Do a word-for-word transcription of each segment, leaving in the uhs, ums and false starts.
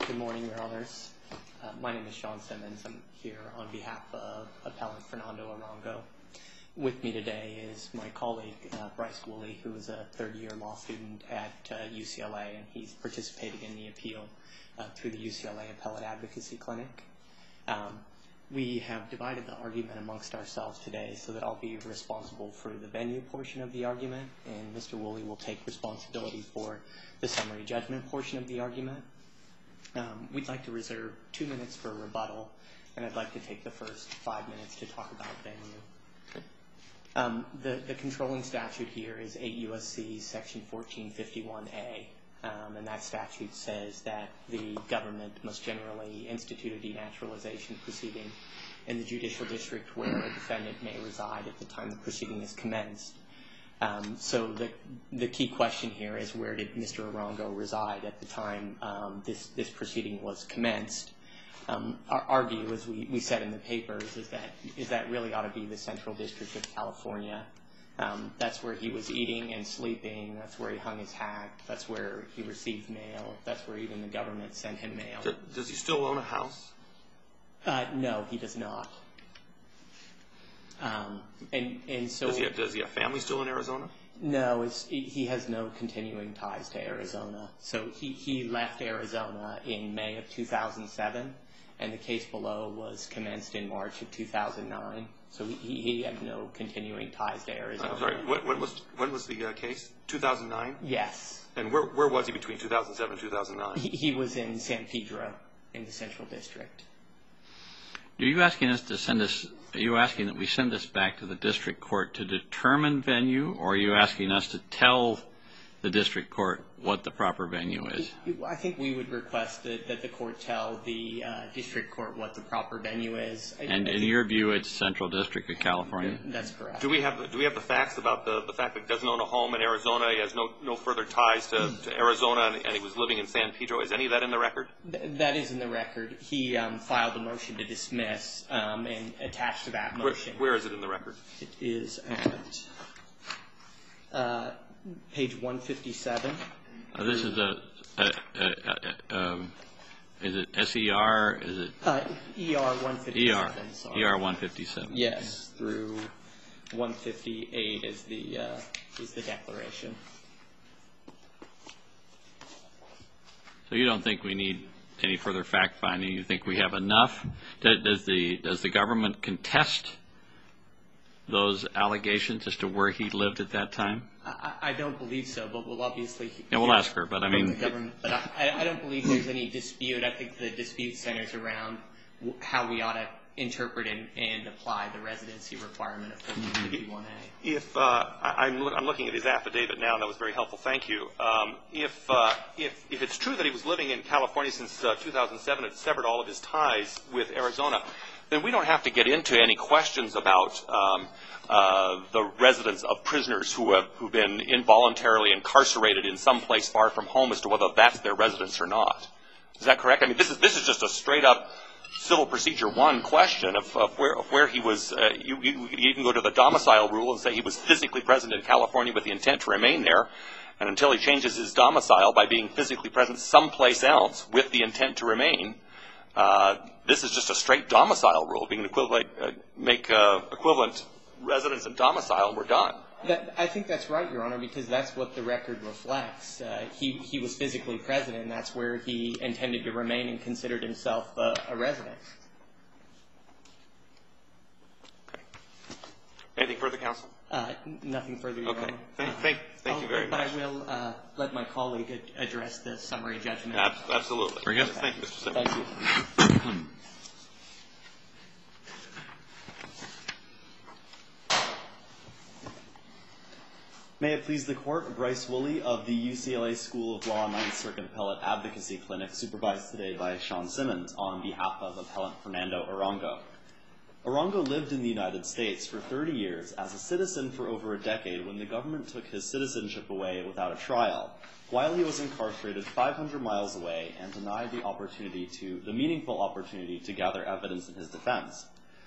Good morning, Your Honors. Uh, my name is Sean Simmons. I'm here on behalf of Appellant Fernando Arango. With me today is my colleague, uh, Bryce Woolley, who is a third-year law student at uh, U C L A, and he's participating in the appeal uh, through the U C L A Appellate Advocacy Clinic. Um, we have divided the argument amongst ourselves today so that I'll be responsible for the venue portion of the argument, and Mister Woolley will take responsibility for the summary judgment portion of the argument. Um, we'd like to reserve two minutes for rebuttal, and I'd like to take the first five minutes to talk about venue. Um, the, the controlling statute here is eight U S C section fourteen fifty-one A, um, and that statute says that the government must generally institute a denaturalization proceeding in the judicial district where a defendant may reside at the time the proceeding is commenced. Um, so the, the key question here is, where did Mister Arango reside at the time um, this, this proceeding was commenced? Um, our, our view, as we, we said in the papers, is that, is that really ought to be the Central District of California. Um, that's where he was eating and sleeping. That's where he hung his hat. That's where he received mail. That's where even the government sent him mail. Does, does he still own a house? Uh, no, he does not. Um, and, and so does he, have, does he have family still in Arizona? No, it's, he has no continuing ties to Arizona. So he, he left Arizona in May of two thousand seven, and the case below was commenced in March of two thousand nine. So he, he had no continuing ties to Arizona. I'm sorry, when, when was when was the uh, case? two thousand nine? Yes. And where where was he between two thousand seven and two thousand nine? He, he was in San Pedro in the Central District. Are you asking us to send us, are you asking that we send this back to the district court to determine venue, or are you asking us to tell the district court what the proper venue is? I think we would request that, that the court tell the uh, district court what the proper venue is. And I, I in your view, it's Central District of California? That's correct. Do we have the, do we have the facts about the, the fact that he doesn't own a home in Arizona, he has no, no further ties to, to Arizona, and, and he was living in San Pedro? Is any of that in the record? Th- that is in the record. He um, filed a motion to dismiss, um, and attached to that motion. Where, where is it in the record? It is at uh, page one fifty-seven. Uh, this is a, a, a, a um, is it S E R? Is it uh, E R one fifty-seven? E R. Sorry. E R one fifty-seven. Yes, through one fifty-eight is the uh, is the declaration. So you don't think we need any further fact finding? You think we have enough? Does the does the government contest those allegations as to where he lived at that time? I, I don't believe so, but we'll obviously. Yeah, we'll ask her. But I mean, the government. But I, I don't believe there's any dispute. I think the dispute centers around how we ought to interpret and, and apply the residency requirement of fourteen fifty-one A. If uh, I, I'm, look, I'm looking at his affidavit now, and that was very helpful. Thank you. Um, if, uh, if if it's true that he was living in California since uh, two thousand seven and severed all of his ties with Arizona, then we don't have to get into any questions about um, uh, the residence of prisoners who have who've been involuntarily incarcerated in some place far from home as to whether that's their residence or not. Is that correct? I mean, this is this is just a straight up Civil Procedure One question of, of where of where he was. Uh, you, you, you can go to the domicile rule and say he was physically present in California with the intent to remain there, and until he changes his domicile by being physically present someplace else with the intent to remain. Uh, this is just a straight domicile rule, being an equivalent, uh, make uh, equivalent residence and domicile, and we're done. That, I think that's right, Your Honor, because that's what the record reflects. Uh, he, he was physically present, and that's where he intended to remain and considered himself uh, a resident. Okay. Anything further, counsel? Uh, nothing further, Your okay. Honor. Thank, thank, thank I'll, you very but much. But I will uh, let my colleague ad- address the summary judgment. Ab- absolutely. Very good. Thank you, Mister Simmons. Thank you. May it please the Court, Bryce Woolley of the U C L A School of Law Ninth Circuit Appellate Advocacy Clinic, supervised today by Sean Simmons on behalf of Appellant Fernando Arango. Arango lived in the United States for thirty years as a citizen for over a decade when the government took his citizenship away without a trial, while he was incarcerated five hundred miles away and denied the opportunity to, the meaningful opportunity to gather evidence in his defense.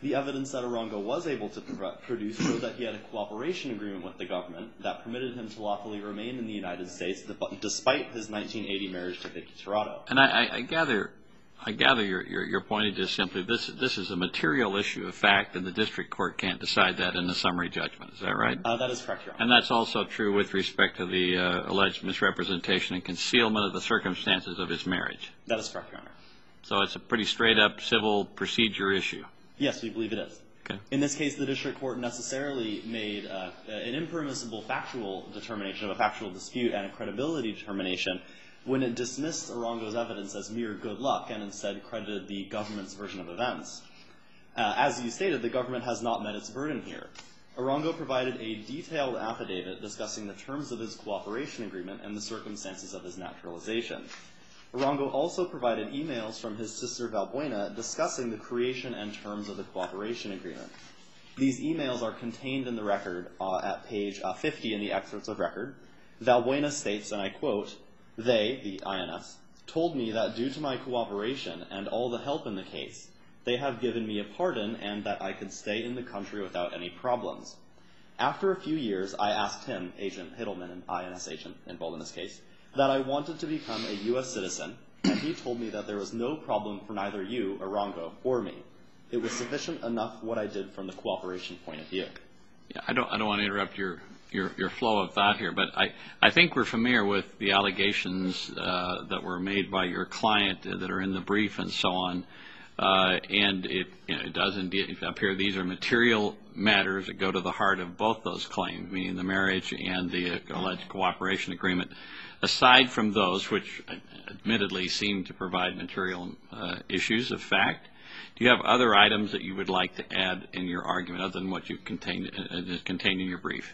The evidence that Arango was able to produce showed that he had a cooperation agreement with the government that permitted him to lawfully remain in the United States despite his nineteen eighty marriage to Vicky Tirado. And I, I gather, I gather your, your, your point is just simply this, this is a material issue of fact, and the district court can't decide that in the summary judgment. Is that right? Uh, that is correct, Your Honor. And that's also true with respect to the uh, alleged misrepresentation and concealment of the circumstances of his marriage. That is correct, Your Honor. So it's a pretty straight-up civil procedure issue. Yes, we believe it is. Okay. In this case, the district court necessarily made uh, an impermissible factual determination of a factual dispute and a credibility determination when it dismissed Arango's evidence as mere good luck and instead credited the government's version of events. Uh, as you stated, the government has not met its burden here. Arango provided a detailed affidavit discussing the terms of his cooperation agreement and the circumstances of his naturalization. Arango also provided emails from his sister Valbuena discussing the creation and terms of the cooperation agreement. These emails are contained in the record uh, at page uh, fifty in the excerpts of record. Valbuena states, and I quote, "They, the I N S, told me that due to my cooperation and all the help in the case, they have given me a pardon and that I could stay in the country without any problems. After a few years, I asked him, Agent Hittleman, an I N S agent involved in this case, that I wanted to become a U S citizen, and he told me that there was no problem for neither you, Arango, or me. It was sufficient enough what I did from the cooperation point of view." Yeah, I don't, I don't want to interrupt your, your, your flow of thought here, but I, I think we're familiar with the allegations uh, that were made by your client uh, that are in the brief and so on. Uh, and it, you know, it does indeed appear these are material matters that go to the heart of both those claims, meaning the marriage and the uh, alleged cooperation agreement. Aside from those, which admittedly seem to provide material uh, issues of fact, do you have other items that you would like to add in your argument other than what you contained, uh, is contained in your brief?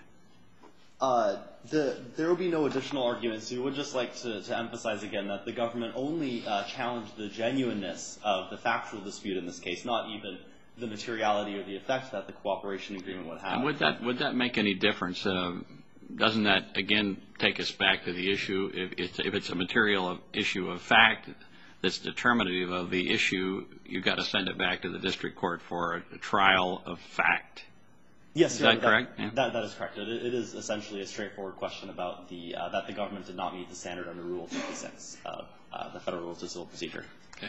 Uh, the, there will be no additional arguments. We would just like to, to emphasize again that the government only uh, challenged the genuineness of the factual dispute in this case, not even the materiality or the effect that the cooperation agreement would have. And would that, would that make any difference? Uh, doesn't that, again, take us back to the issue, if it's, if it's a material issue of fact that's determinative of the issue, you've got to send it back to the district court for a, a trial of fact. Yes, is Your that Honor, correct? That, Yeah. that, that is correct. It, it is essentially a straightforward question about the uh, that the government did not meet the standard under Rule fifty-six of uh, the Federal Rules of Civil Procedure. Okay.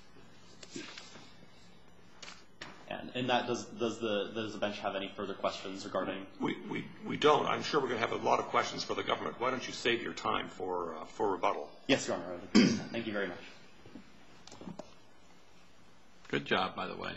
And, and that does does the does the bench have any further questions regarding? We, we, we don't. I'm sure we're going to have a lot of questions for the government. Why don't you save your time for uh, for rebuttal? Yes, Your Honor. Thank you very much. Good job, by the way.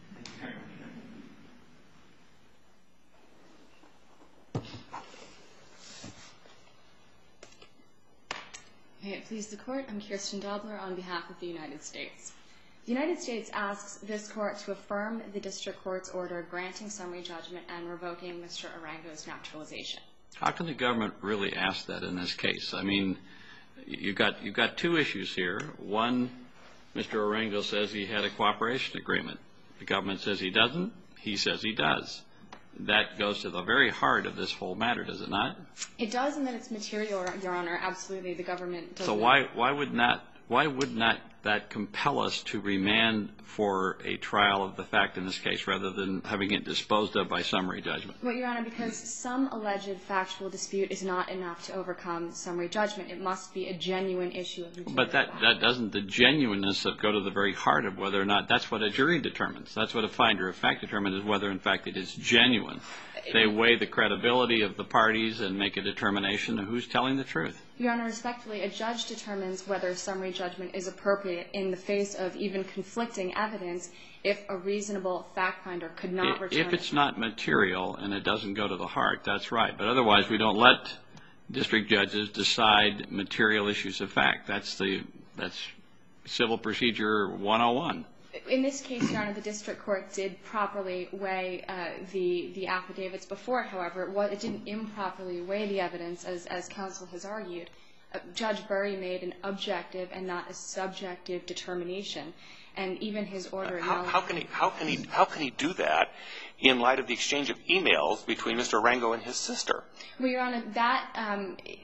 May it please the Court, I'm Kirsten Dobler on behalf of the United States. The United States asks this Court to affirm the District Court's order granting summary judgment and revoking Mister Arango's naturalization. How can the government really ask that in this case? I mean, you've got, you've got two issues here. One, Mister Arango says he had a cooperation agreement. The government says he doesn't. He says he does. That goes to the very heart of this whole matter, does it not? It does, and that it's material, Your Honor. Absolutely, the government does So not. why, why would not, why would not that compel us to remand for a trial of the fact in this case rather than having it disposed of by summary judgment? Well, Your Honor, because some alleged factual dispute is not enough to overcome summary judgment. It must be a genuine issue of material. But that, that doesn't, the genuineness of go to the very heart of whether or not, that's what a jury determines. That's what a finder of fact determines, is whether in fact it is genuine. They weigh the credibility of the parties and make a determination of who's telling the truth. Your Honor, respectfully, a judge determines whether summary judgment is appropriate in the face of even conflicting evidence if a reasonable fact finder could not return If it's not material and it doesn't go to the heart, that's right. But otherwise, we don't let district judges decide material issues of fact. That's the, that's Civil Procedure one oh one. In this case, Your Honor, the district court did properly weigh uh, the the affidavits before it. However, it, was, it didn't improperly weigh the evidence, as as counsel has argued. Uh, Judge Burry made an objective and not a subjective determination, and even his order. Uh, how, how can he how can he how can he do that in light of the exchange of emails between Mister Arango and his sister? Well, Your Honor, that um,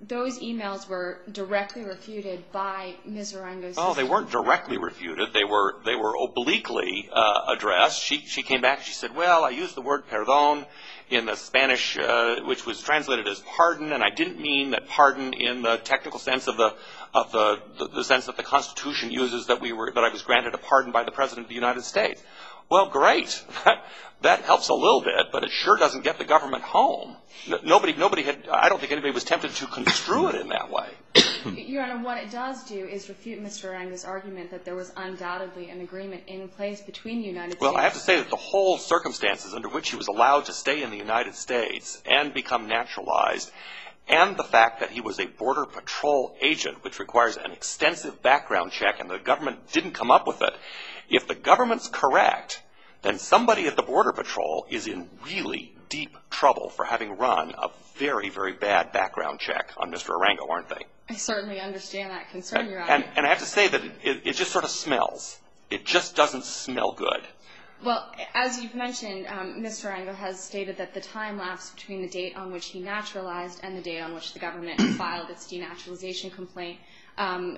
those emails were directly refuted by Miz Arango's Oh, sister. they weren't directly refuted. They were they were obliquely uh, addressed. She she came back and she said, well, I used the word perdón in the Spanish, uh, which was translated as pardon, and I didn't mean that pardon in the technical sense of the of the, the, the sense that the Constitution uses, that we were that I was granted a pardon by the President of the United States. Well, great. That, that helps a little bit, but it sure doesn't get the government home. No, nobody, nobody had. I don't think anybody was tempted to construe it in that way. Your Honor, what it does do is refute Mister Arango's argument that there was undoubtedly an agreement in place between the United Well, States. I have to say that the whole circumstances under which he was allowed to stay in the United States and become naturalized, and the fact that he was a Border Patrol agent, which requires an extensive background check, and the government didn't come up with it. If the government's correct, then somebody at the Border Patrol is in really deep trouble for having run a very, very bad background check on Mister Arango, aren't they? I certainly understand that concern, Your And, Honor. and, and I have to say that it, it, it just sort of smells. It just doesn't smell good. Well, as you've mentioned, um, Mister Arango has stated that the time lapse between the date on which he naturalized and the date on which the government filed its denaturalization complaint um,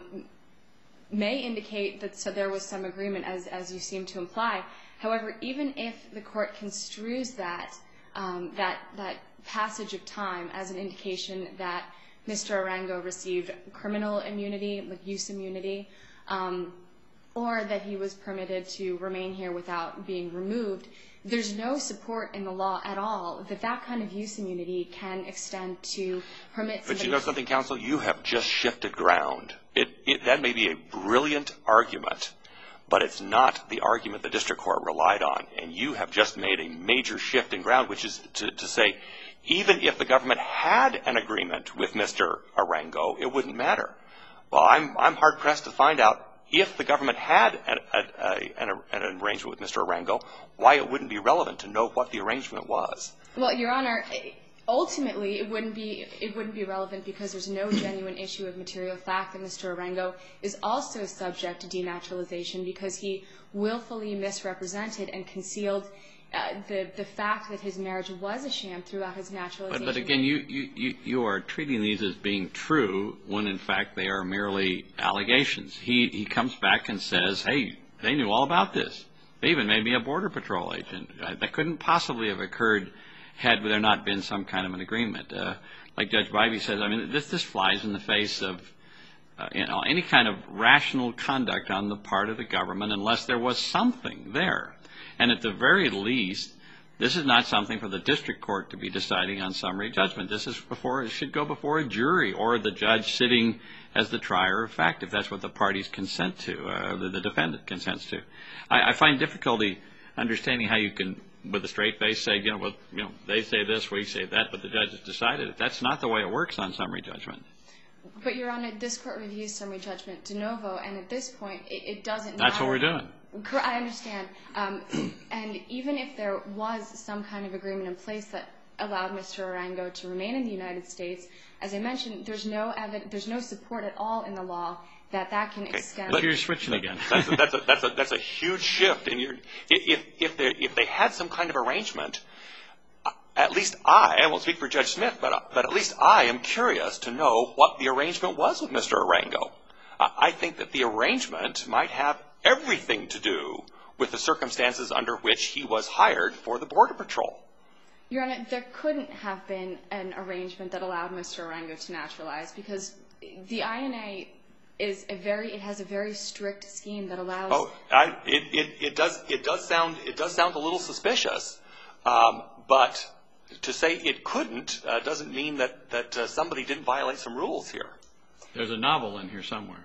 may indicate that so there was some agreement, as, as you seem to imply. However, even if the court construes that, um, that, that passage of time as an indication that Mister Arango received criminal immunity, like use immunity, um, or that he was permitted to remain here without being removed, there's no support in the law at all that that kind of use immunity can extend to permit somebody. But you know something, counsel? You have just shifted ground. It, it, that may be a brilliant argument, but it's not the argument the district court relied on. And you have just made a major shift in ground, which is to, to say, even if the government had an agreement with Mister Arango, it wouldn't matter. Well, I'm, I'm hard-pressed to find out if the government had an, a, a, an, an arrangement with Mister Arango, why it wouldn't be relevant to know what the arrangement was. Well, Your Honor, ultimately it wouldn't be it wouldn't be relevant because there's no genuine issue of material fact that Mister Arango is also subject to denaturalization because he willfully misrepresented and concealed uh, the the fact that his marriage was a sham throughout his naturalization. But, but again, you, you, you, you are treating these as being true when, in fact, they are merely allegations. He, he comes back and says, hey, they knew all about this. They even made me a Border Patrol agent. That couldn't possibly have occurred had there not been some kind of an agreement. Uh, like Judge Bybee says, I mean, this, this flies in the face of uh, you know, any kind of rational conduct on the part of the government unless there was something there. And at the very least, this is not something for the district court to be deciding on summary judgment. This is before, it should go before a jury or the judge sitting as the trier of fact, if that's what the parties consent to, uh, the, the defendant consents to. I, I find difficulty understanding how you can, with a straight face, say, you know, well, you know, they say this, we say that, but the judge has decided it. That's not the way it works on summary judgment. But, Your Honor, this court reviews summary judgment de novo, and at this point, it, it doesn't That's matter. what we're doing. I understand. Um, and even if there was some kind of agreement in place that allowed Mister Arango to remain in the United States, as I mentioned, there's no evidence, there's no support at all in the law that that can Okay. extend. But you're switching again. That's a, that's a, that's a, that's a huge shift. And you're, if, if, they, if they had some kind of arrangement, at least I, I won't speak for Judge Smith, but, but at least I am curious to know what the arrangement was with Mister Arango. I think that the arrangement might have everything to do with the circumstances under which he was hired for the Border Patrol. Your Honor, there couldn't have been an arrangement that allowed Mister Arango to naturalize because the I N A is a very, it has a very strict scheme that allows. Oh, I, it, it, it does it does sound it does sound a little suspicious, um, but to say it couldn't uh, doesn't mean that that uh, somebody didn't violate some rules here. There's a novel in here somewhere.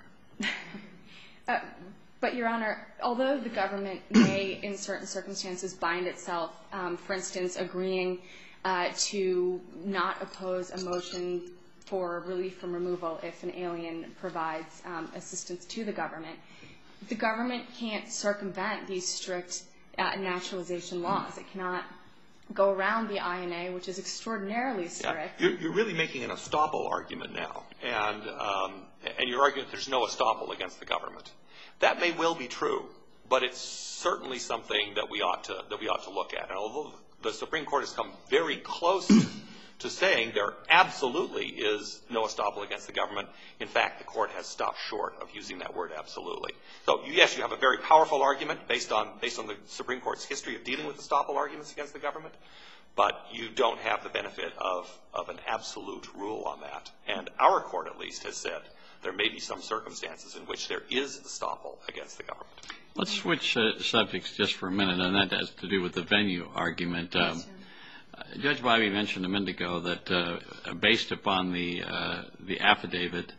uh, But, Your Honor, although the government may, in certain circumstances, bind itself, um, for instance, agreeing uh, to not oppose a motion for relief from removal if an alien provides um, assistance to the government, the government can't circumvent these strict uh, naturalization laws. It cannot go around the I N A, which is extraordinarily strict. Yeah. You're, you're really making an estoppel argument now, and um, and you're arguing that there's no estoppel against the government. That may well be true, but it's certainly something that we ought to that we ought to look at. And although the Supreme Court has come very close to saying there absolutely is no estoppel against the government. In fact, the court has stopped short of using that word absolutely. So, yes, you have a very powerful argument based on, based on the Supreme Court's history of dealing with estoppel arguments against the government, but you don't have the benefit of, of an absolute rule on that. And our court, at least, has said there may be some circumstances in which there is estoppel against the government. Let's switch uh, subjects just for a minute, and that has to do with the venue argument. Um, Yes, Judge Bybee mentioned a minute ago that uh, based upon the uh, the affidavit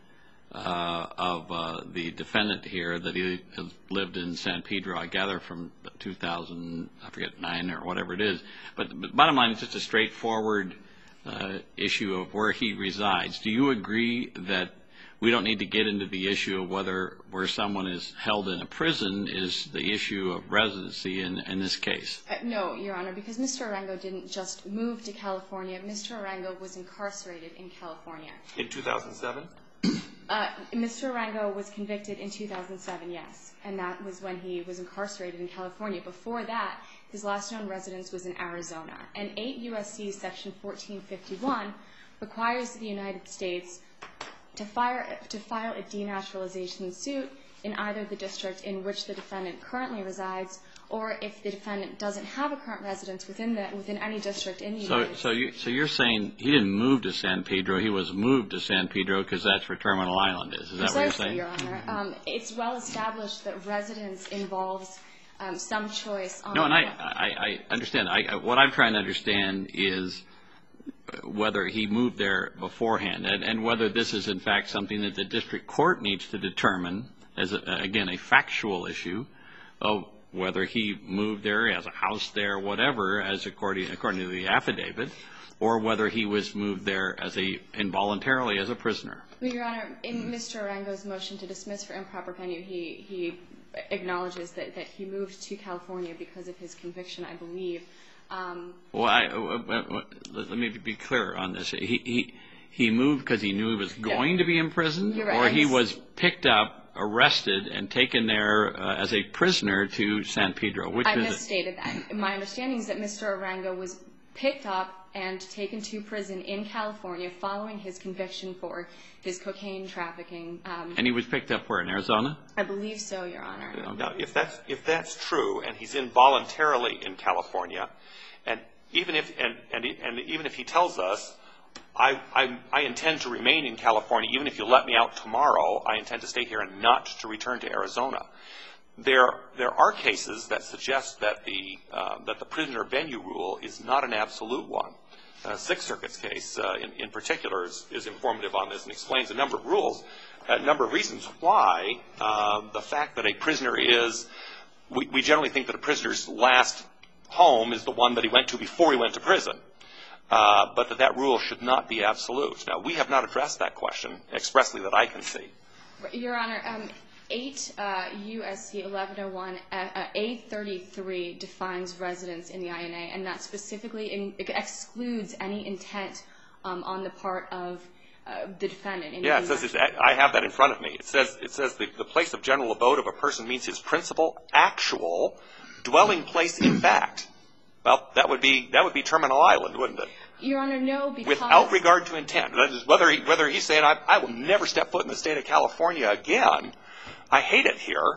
uh, of uh, the defendant here, that he lived in San Pedro, I gather from two thousand, I forget, nine or whatever it is. But the bottom line is just a straightforward uh, issue of where he resides. Do you agree that we don't need to get into the issue of whether where someone is held in a prison is the issue of residency in, in this case? Uh, no, Your Honor, because Mister Arango didn't just move to California. Mister Arango was incarcerated in California. In two thousand seven? Uh, Mister Arango was convicted in two thousand seven, yes, and that was when he was incarcerated in California. Before that, his last known residence was in Arizona. And eight U S C Section fourteen fifty-one requires the United States to, fire, to file a denaturalization suit in either the district in which the defendant currently resides, or if the defendant doesn't have a current residence within the within any district in the So, United so States. you, so you're saying he didn't move to San Pedro; he was moved to San Pedro because that's where Terminal Island is. Is that what you're Precisely, saying? Your Honor. Um, it's well established that residence involves um, some choice on. No, and I, I, I understand. I, what I'm trying to understand is whether he moved there beforehand, and, and whether this is in fact something that the district court needs to determine as a, again a factual issue of whether he moved there, has a house there, whatever, as according according to the affidavit, or whether he was moved there as a involuntarily as a prisoner. Well, Your Honor, in Mister Arango's motion to dismiss for improper venue, he he acknowledges that, that he moved to California because of his conviction, I believe. Um, Well, I, uh, uh, let me be clear on this. He he, he moved because he knew he was going to be imprisoned, You're right. or he I'm- was picked up, arrested, and taken there uh, as a prisoner to San Pedro. Which I is it? misstated that. My understanding is that Mister Arango was picked up and taken to prison in California following his conviction for his cocaine trafficking. Um, And he was picked up where, in Arizona? I believe so, Your Honor. Now, if that's if that's true, and he's involuntarily in California, and even if and and, and even if he tells us, I, I I intend to remain in California, even if you let me out tomorrow, I intend to stay here and not to return to Arizona. There there are cases that suggest that the uh, that the prisoner venue rule is not an absolute one. Uh, Sixth Circuit's case, uh, in, in particular, is, is informative on this and explains a number of rules, a number of reasons why uh, the fact that a prisoner is, we, we generally think that a prisoner's last home is the one that he went to before he went to prison, uh, but that that rule should not be absolute. Now, we have not addressed that question expressly that I can see. Your Honor, um, eight uh, U S C eleven oh one A thirty-three defines residence in the I N A, and that specifically in, excludes any intent um, on the part of uh, the defendant. In Yeah, it says it's, I have that in front of me. It says it says the, the place of general abode of a person means his principal, actual dwelling place in fact. Well, that would be that would be Terminal Island, wouldn't it? Your Honor, no, because Without regard to intent. That is, whether he, whether he's saying I, I will never step foot in the state of California again. I hate it here.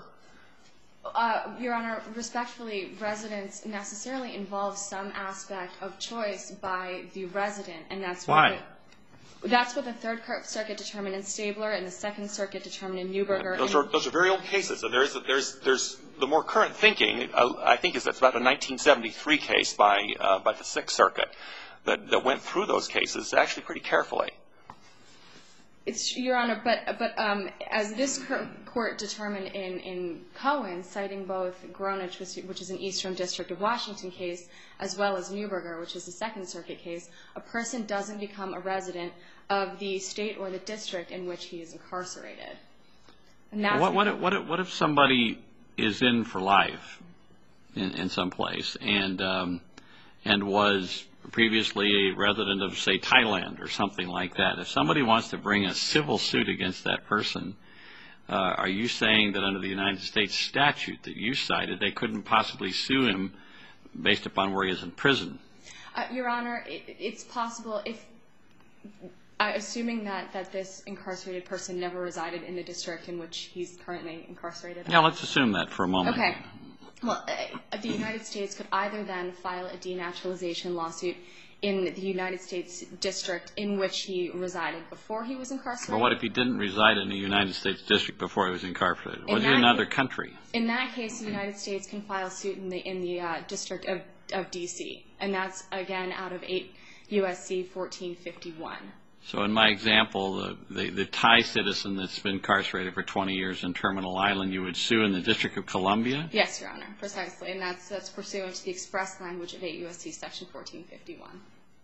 Uh, Your Honor, respectfully, residence necessarily involves some aspect of choice by the resident, and that's Why? what the, that's what the Third Circuit determined in Stabler and the Second Circuit determined in Neuberger. Those and, are those are very old cases, and there's there's there's the more current thinking. Uh, I think is that's about a nineteen seventy-three case by uh, by the Sixth Circuit that that went through those cases actually pretty carefully. It's, Your Honor, but but um, as this court determined in, in Cohen, citing both Gronich, which, which is an Eastern District of Washington case, as well as Neuberger, which is a Second Circuit case, a person doesn't become a resident of the state or the district in which he is incarcerated. And that's What, what, if, what, if, what if somebody is in for life in, in some place and um, and was previously a resident of, say, Thailand or something like that? If somebody wants to bring a civil suit against that person, uh, are you saying that under the United States statute that you cited, they couldn't possibly sue him based upon where he is in prison? Uh, Your Honor, it, it's possible if Uh, assuming that, that this incarcerated person never resided in the district in which he's currently incarcerated. Yeah, let's assume that for a moment. Okay. Well, uh, the United States could either then file a denaturalization lawsuit in the United States district in which he resided before he was incarcerated. Well, what if he didn't reside in the United States district before he was incarcerated? In Was he in another ca- country? In that case, the United States can file suit in the in the uh, district of, of D C, and that's again out of eight U S C fourteen fifty-one. So in my example, the, the, the Thai citizen that's been incarcerated for twenty years in Terminal Island, you would sue in the District of Columbia? Yes, Your Honor, precisely, and that's that's pursuant to the express language of eight U S C Section fourteen fifty-one.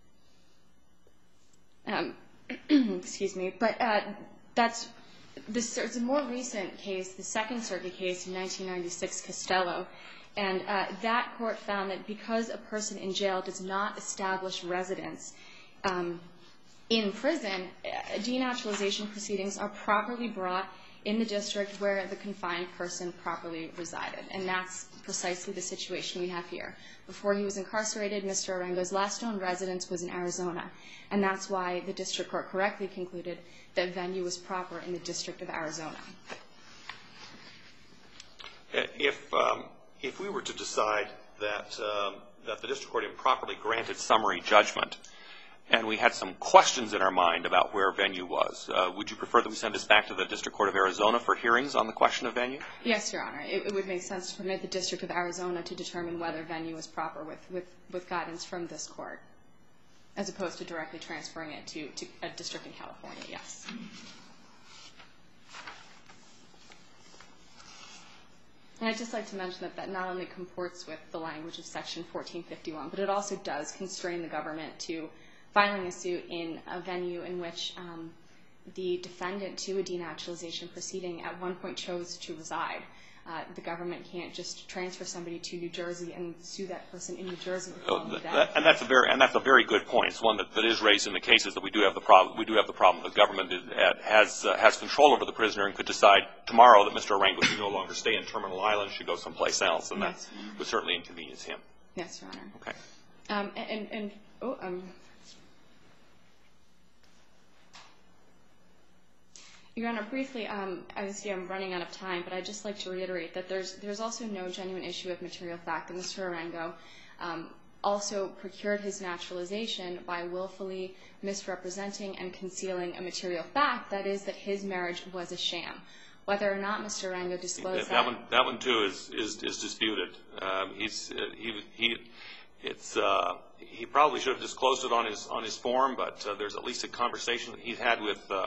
Um, excuse me, but uh, that's this. It's a more recent case, the Second Circuit case in nineteen ninety-six, Costello, and uh, that court found that because a person in jail does not establish residence um, in prison, uh, denaturalization proceedings are properly brought in the district where the confined person properly resided, and that's precisely the situation we have here. Before he was incarcerated, Mister Arango's last known residence was in Arizona, and that's why the district court correctly concluded that venue was proper in the District of Arizona. If um, if we were to decide that um, that the district court improperly granted summary judgment, and we had some questions in our mind about where venue was, uh, would you prefer that we send this back to the District Court of Arizona for hearings on the question of venue? Yes, Your Honor. It, it would make sense to permit the District of Arizona to determine whether venue is proper with, with, with guidance from this court, as opposed to directly transferring it to, to a district in California, yes. And I'd just like to mention that that not only comports with the language of Section fourteen fifty-one, but it also does constrain the government to filing a suit in a venue in which um, the defendant to a denaturalization proceeding at one point chose to reside. Uh, the government can't just transfer somebody to New Jersey and sue that person in New Jersey. Oh, that, and that's a very and that's a very good point. It's one that, that is raised in the cases that we do have the problem. We do have the problem. The government is, uh, has uh, has control over the prisoner and could decide tomorrow that Mister Arango should no longer stay in Terminal Island, should go someplace else, and yes, that would certainly inconvenience him. Yes, Your Honor. Okay. Um, and and oh um. Your Honor, briefly, um, I see I'm running out of time, but I'd just like to reiterate that there's there's also no genuine issue of material fact that Mister Arango um, also procured his naturalization by willfully misrepresenting and concealing a material fact, that is, that his marriage was a sham. Whether or not Mister Arango disclosed that, that, that one, that one too is is, is disputed. Um, he's uh, he he. It's uh, he probably should have disclosed it on his on his form, but uh, there's at least a conversation that he's had with. Uh,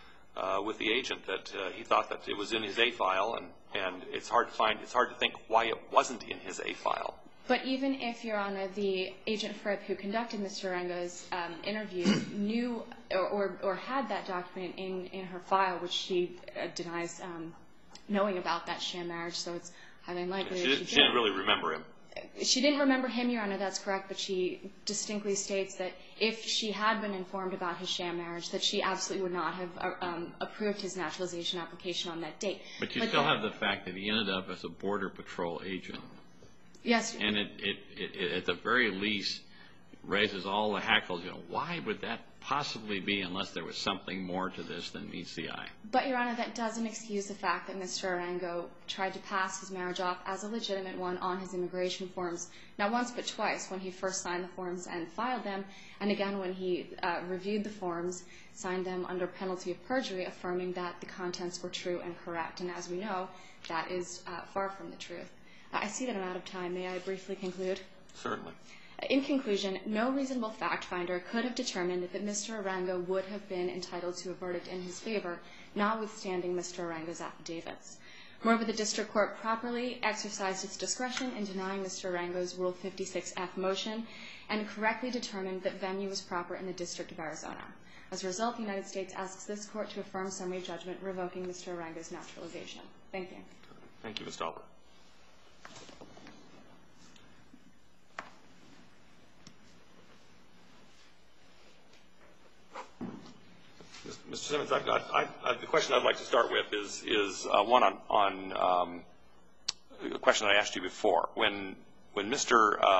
Uh, with the agent that uh, he thought that it was in his A file, and, and it's hard to find, it's hard to think why it wasn't in his A file. But even if, Your Honor, the agent Fripp who conducted Mister Arango's um, interview knew or, or, or had that document in, in her file, which she uh, denies um, knowing about that sham marriage, so it's highly unlikely She, that didn't, she, she didn't really remember him. She didn't remember him, Your Honor, that's correct, but she distinctly states that if she had been informed about his sham marriage, that she absolutely would not have uh, um, approved his naturalization application on that date. But you but still that, have the fact that he ended up as a Border Patrol agent. Yes. And it, it, it, it at the very least, raises all the hackles. You know, why would that possibly be unless there was something more to this than meets the eye? But, Your Honor, that doesn't excuse the fact that Mister Arango tried to pass his marriage off as a legitimate one on his immigration forms, not once but twice, when he first signed the forms and filed them, and again when he uh, reviewed the forms, signed them under penalty of perjury, affirming that the contents were true and correct. And as we know, that is uh, far from the truth. Uh, I see that I'm out of time. May I briefly conclude? Certainly. In conclusion, no reasonable fact finder could have determined that Mister Arango would have been entitled to a verdict in his favor, notwithstanding Mister Arango's affidavits. Moreover, the district court properly exercised its discretion in denying Mister Arango's Rule fifty-six F motion and correctly determined that venue was proper in the District of Arizona. As a result, the United States asks this court to affirm summary judgment revoking Mister Arango's naturalization. Thank you. Thank you, Miz Talbot. Mister Simmons, I've got, I've, I've, the question I'd like to start with is, is uh, one on, on um, a question I asked you before. When, when Mister Um,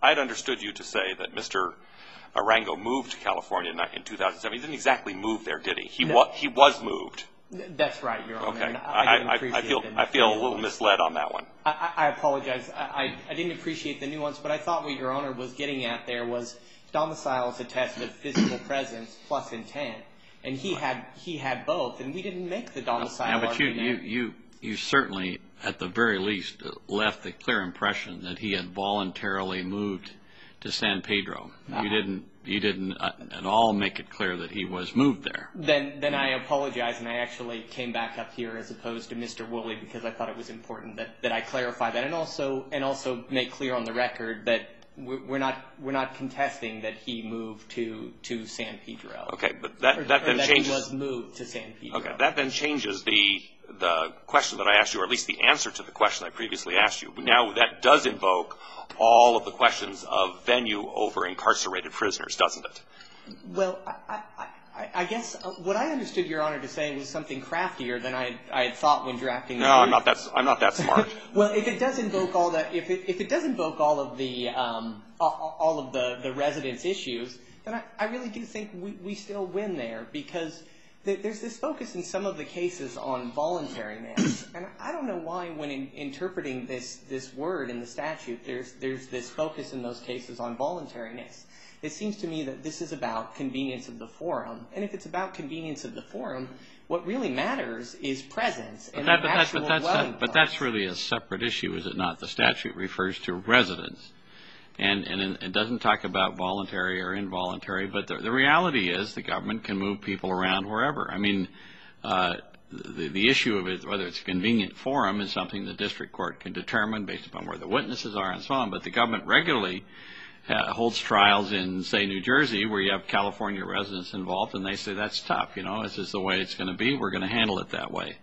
I'd understood you to say that Mister Arango moved to California in two thousand seven. He didn't exactly move there, did he? He, no. wa he was moved. That's right, Your Honor. Okay. I, I, I, I, I feel, I feel a little misled on that one. I, I apologize. I, I, I didn't appreciate the nuance, but I thought what Your Honor was getting at there was domicile is a test of physical presence plus intent. And he had he had both, and we didn't make the domicile yeah, but you, argument. you, you, you certainly, at the very least, left the clear impression that he had voluntarily moved to San Pedro. Uh-huh. You didn't you didn't at all make it clear that he was moved there. Then then I apologize, and I actually came back up here as opposed to Mister Woolley because I thought it was important that, that I clarify that, and also and also make clear on the record that we're not we're not contesting that he moved to, to San Pedro. Okay, but that or, that or then that changes. He was moved to San Pedro. Okay, that then changes the the question that I asked you, or at least the answer to the question I previously asked you. Now that does invoke all of the questions of venue over incarcerated prisoners, doesn't it? Well, I, I, I guess what I understood Your Honor to say was something craftier than I, I had thought when drafting the No, brief. I'm not that I'm not that smart. Well, if it does invoke all the if it if it does invoke all of the um, all, all of the, the residence issues, then I, I really do think we, we still win there because th there's this focus in some of the cases on voluntariness, and I don't know why when in, interpreting this this word in the statute, there's there's this focus in those cases on voluntariness. It seems to me that this is about convenience of the forum, and if it's about convenience of the forum, what really matters is presence and but that, the but actual that's, but dwelling that's, but place. that's really a separate issue, is it not? The statute refers to residence, and, and it doesn't talk about voluntary or involuntary, but the, the reality is the government can move people around wherever. I mean, uh, the, the issue of it, whether it's a convenient forum, is something the district court can determine based upon where the witnesses are and so on, but the government regularly Uh, holds trials in, say, New Jersey, where you have California residents involved, and they say that's tough. You know, this is the way it's going to be. We're going to handle it that way.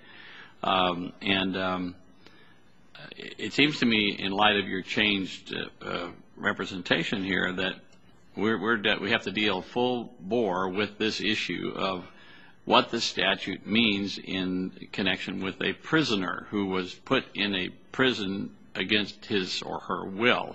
Um, and um, it, it seems to me, in light of your changed uh, uh, representation here, that we're, we're de we have to deal full bore with this issue of what the statute means in connection with a prisoner who was put in a prison against his or her will.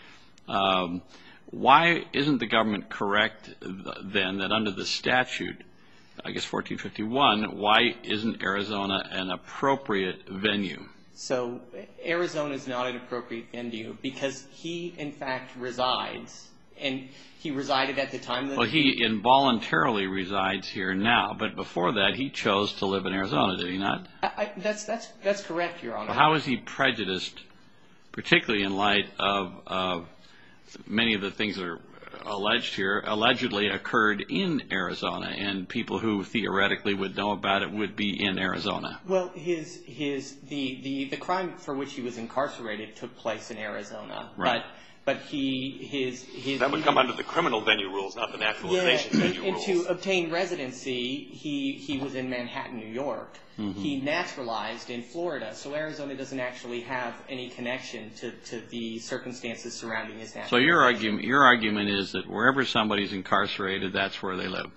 Um, why isn't the government correct then that under the statute, I guess fourteen fifty-one, why isn't Arizona an appropriate venue? So Arizona is not an appropriate venue because he, in fact, resides, and he resided at the time that Well, he involuntarily resides here now, but before that he chose to live in Arizona, did he not? I, I, that's that's that's correct, Your Honor. Well, how is he prejudiced, particularly in light of of many of the things that are alleged here allegedly occurred in Arizona, and people who theoretically would know about it would be in Arizona? Well, his his the the, the crime for which he was incarcerated took place in Arizona, right. but but he his his That would come under the criminal venue rules, not the naturalization yeah, venue and, rules. and to obtain residency, he he was in Manhattan, New York. Mm-hmm. He naturalized in Florida, so Arizona doesn't actually have any connection to, to the circumstances surrounding his naturalization. So your argument, your argument is that wherever somebody's incarcerated, that's where they live.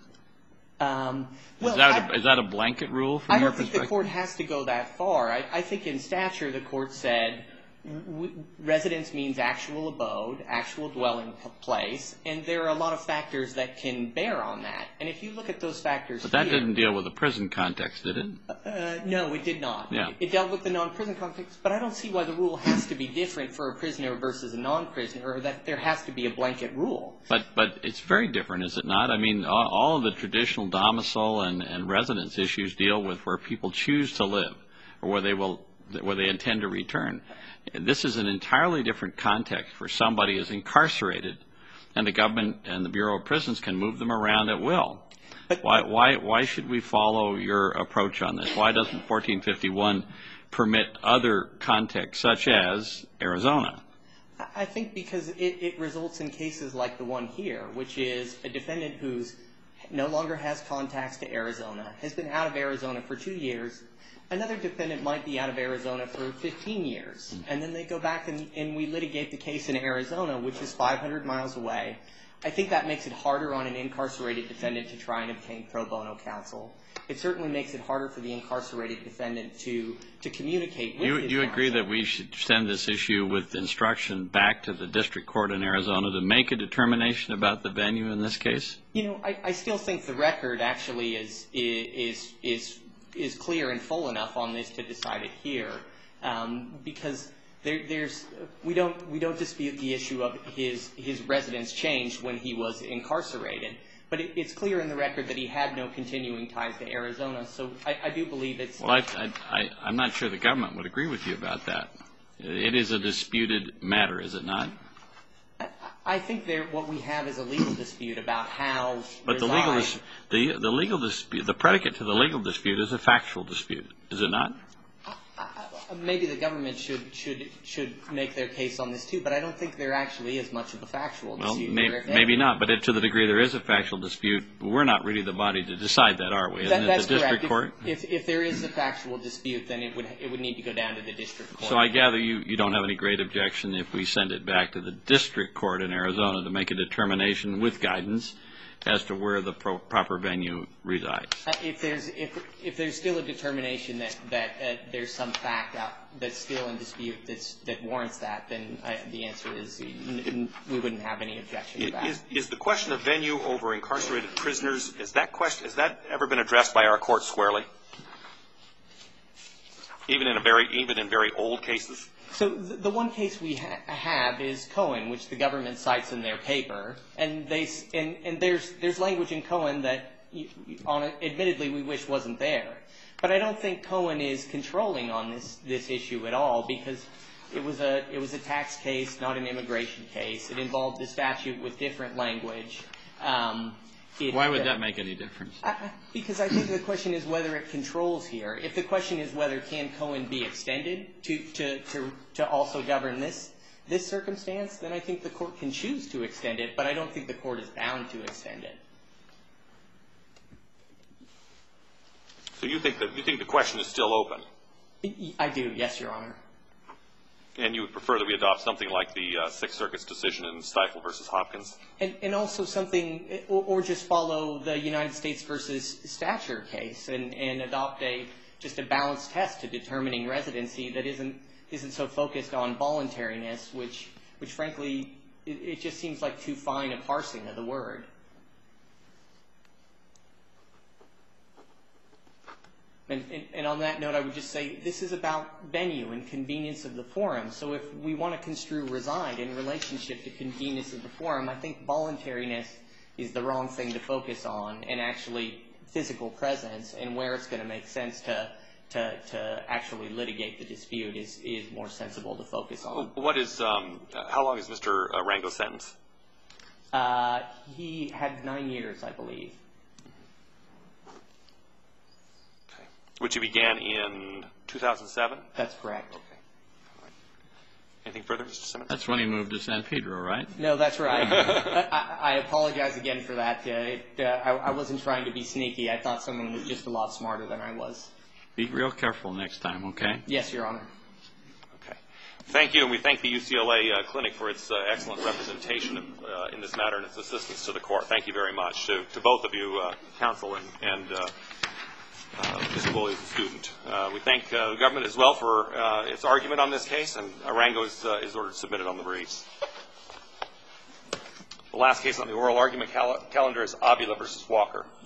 Um, well, is, that I, a, is that a blanket rule from I your don't think perspective? the court has to go that far. I, I think in stature the court said w residence means actual abode, actual dwelling place, and there are a lot of factors that can bear on that. And if you look at those factors But that here, didn't deal with the prison context, did it? Uh, no, it did not. Yeah. It, it dealt with the non-prison context, but I don't see why the rule has to be different for a prisoner versus a non-prisoner, or that there has to be a blanket rule. But but it's very different, is it not? I mean, all, all of the traditional domicile and, and residence issues deal with where people choose to live, or where they will where they intend to return. This is an entirely different context where somebody is incarcerated, and the government and the Bureau of Prisons can move them around at will. But, why, why, why should we follow your approach on this? Why doesn't fourteen fifty-one permit other contexts, such as Arizona? I think because it, it results in cases like the one here, which is a defendant who's no longer has contacts to Arizona, has been out of Arizona for two years. Another defendant might be out of Arizona for fifteen years, and then they go back and, and we litigate the case in Arizona, which is five hundred miles away. I think that makes it harder on an incarcerated defendant to try and obtain pro bono counsel. it certainly makes it harder for the incarcerated defendant to, to communicate with you, his Do you agree counsel. that we should send this issue with instruction back to the district court in Arizona to make a determination about the venue in this case? You know, I, I still think the record actually is, is, is, is clear and full enough on this to decide it here, um, because there, there's, we don't, we don't dispute the issue of his, his residence changed when he was incarcerated. But it, it's clear in the record that he had no continuing ties to Arizona, so I, I do believe it's... Well, I, I, I, I'm not sure the government would agree with you about that. It is a disputed matter, is it not? I, I think there, what we have is a legal dispute about how... But the legal, dis, the, the legal dispute, the predicate to the legal dispute is a factual dispute, is it not? I, I, maybe the government should, should, should make their case on this too, but I don't think there actually is much of a factual Well, dispute. may, here, maybe not, but it, to the degree there is a factual dispute, we're not really the body to decide that, are we? Isn't that, it that's the district correct. court? If, if, if there is a factual dispute, then it would, it would need to go down to the district court. So I gather you, you don't have any great objection if we send it back to the district court in Arizona to make a determination with guidance as to where the pro, proper venue resides. Uh, if there's if if there's still a determination that that uh, there's some fact out that's still in dispute that's that warrants that, then I, the answer is n- n- we wouldn't have any objection to that. Is, is the question of venue over incarcerated prisoners, is that question, has that ever been addressed by our court squarely? Even in a very even in very old cases? So the, the one case we ha- have is Cohen, which the government cites in their paper, and they and, and there's there's language in Cohen that, you, on a, admittedly, we wish wasn't there. But I don't think Cohen is controlling on this this issue at all, because it was a it was a tax case, not an immigration case. It involved a statute with different language. Um, It, Why would that make any difference? I, because I think the question is whether it controls here. If the question is whether can Cohen be extended to, to, to, to also govern this, this circumstance, then I think the court can choose to extend it, but I don't think the court is bound to extend it. So you think that you think the question is still open? I do, yes, Your Honor. And you would prefer that we adopt something like the uh, Sixth Circuit's decision in Stifel versus Hopkins? And, and also something, or, or just follow the United States versus Stature case and, and adopt a just a balanced test to determining residency that isn't isn't so focused on voluntariness, which which frankly it, it just seems like too fine a parsing of the word. And, and, and on that note, I would just say this is about venue and convenience of the forum. So if we want to construe reside in relationship to convenience of the forum, I think voluntariness is the wrong thing to focus on, and actually physical presence and where it's going to make sense to to, to actually litigate the dispute is, is more sensible to focus on. What is, um, how long is Mister Rango's sentence? Uh, he had nine years, I believe. Which he began in two thousand seven? That's correct. Okay. All right. Anything further, Mister Simmons? That's when he moved to San Pedro, right? No, that's right. I, I apologize again for that. Uh, it, uh, I, I wasn't trying to be sneaky. I thought someone was just a lot smarter than I was. Be real careful next time, okay? Yes, Your Honor. Okay. Thank you, and we thank the U C L A uh, Clinic for its uh, excellent representation of, uh, in this matter and its assistance to the court. Thank you very much to, to both of you, uh, counsel and, and uh, Uh, Mister Woolley is a student. Uh, we thank uh, the government as well for uh, its argument on this case, and Rango is, uh, is ordered submitted on the briefs. The last case on the oral argument cal- calendar is Avila versus Walker.